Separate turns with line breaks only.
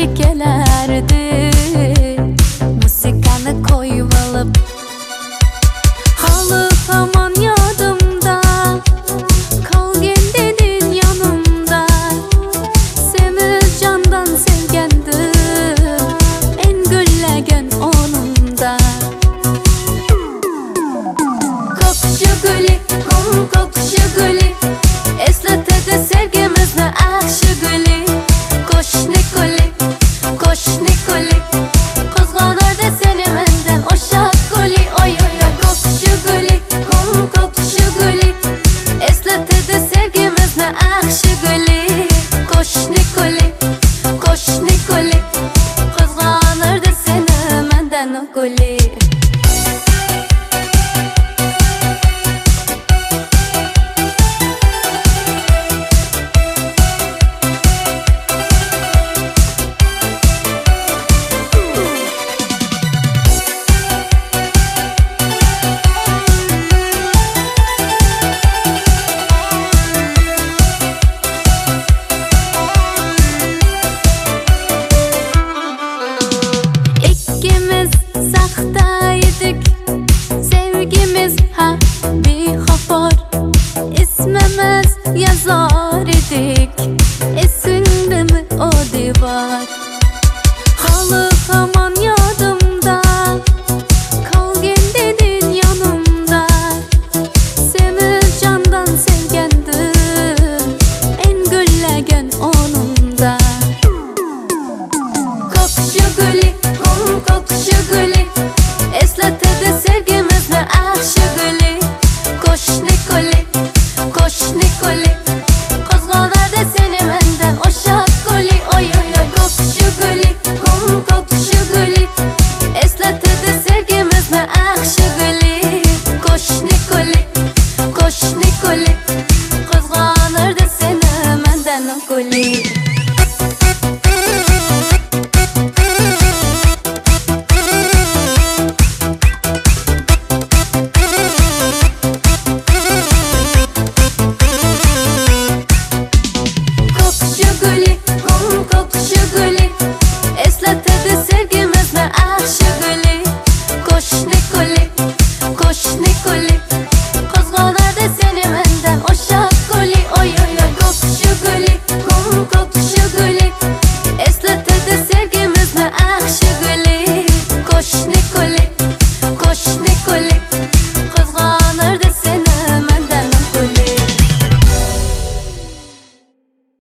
yaxshi kelardi musikani qo'yib olib. Hali hamon yodimda qolgan dedin yonimda, seni jondan sevgandim en gullagan onimda. Ko'kshi guli, ko'kshi guli, eslatadi sevgimizni axshi guli. Qo'shni guli, qo'shni guli, qo'zg'alardi seni mendan o'sha guli. Oy oy oy, ko'kshi guli, ko'kshi guli, eslatadi sevgimizni axshi guli. Qo'shni guli, qo'shni guli, qo'zg'alardi seni mendan o guli. Sevgimiz ha bexabar, ismimiz yazar edik, esindimi o divar. Hali hamon yodimda qolgan dedin yonimda, seni jondan sevgandim en gullagan onimda. Ko'kshi guli, ko'kshi guli, eslatadi sevgimizni axshi guli. Qo'shni guli, qo'shni guli, qo'zg'alardi seni mendan o'sha guli. Oy oy oy, ko'kshi guli, ko'kshi guli, eslatadi sevgimizni axshi guli. Qo'shni guli, qo'shni guli, qo'zg'alardi seni mendan o guli.